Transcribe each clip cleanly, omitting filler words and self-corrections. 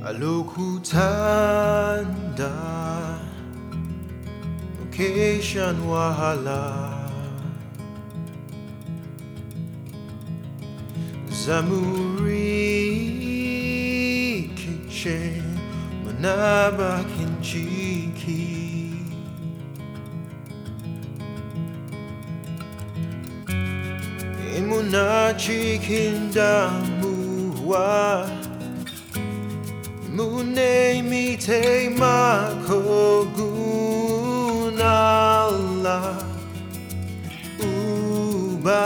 Aloku tanda Occasion wahala Zamuri kitchen Manaba kinchiki Imunachi kindamuwa Mune mite makogunala Uba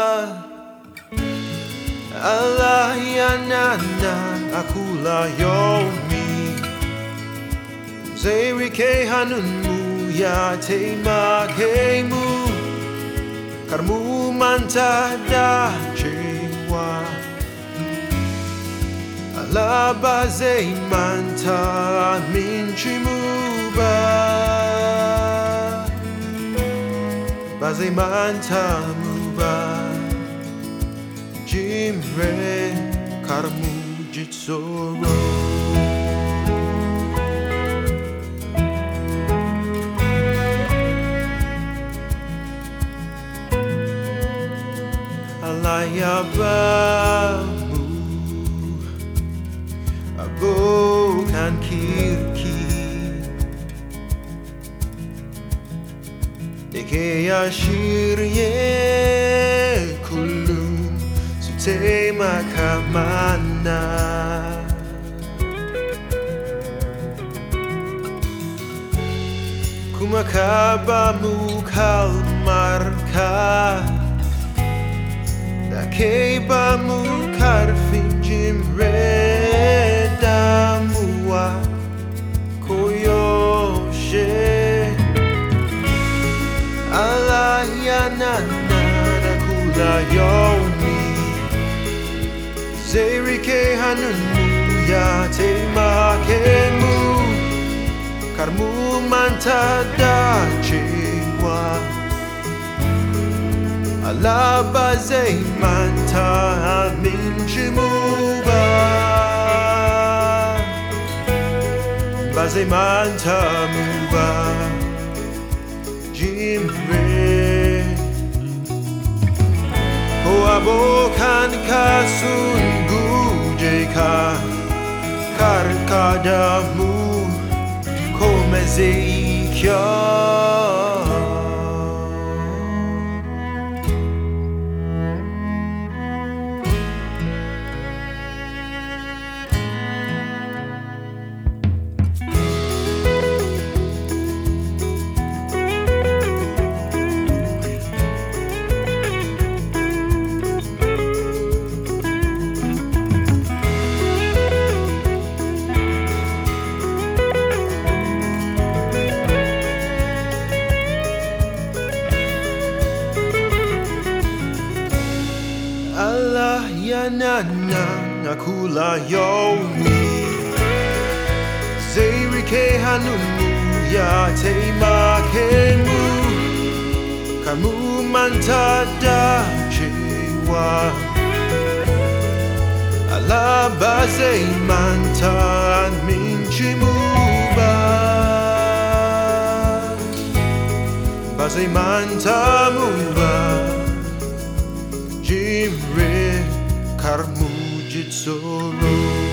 Allah yanana akula yomi Zerike hanunmu ya tema kemu Karmu manta da chewa La base manta minchimuba Base manta muba Jimre karmu jitsoro Alayaba Bukan kirki Deke ashirye kulum Sute makamana Kumakabamu kalmarka Dake bamu karfin jimre Damua koyoshe Allah yanana nakula yomi Zerike hanunu ya tema kemu Karmu manta da chewa Allah bazay manta minjimuba Baze manta muba Jimre Ho abokan kasun gujeka Karkadamu komezikya Allah yanana nakula yomi Zerike hanunu ya tema kemu Kamu manta da chewa Allah baze manta minchimuba Baze manta muba Jimre karmu jitsoro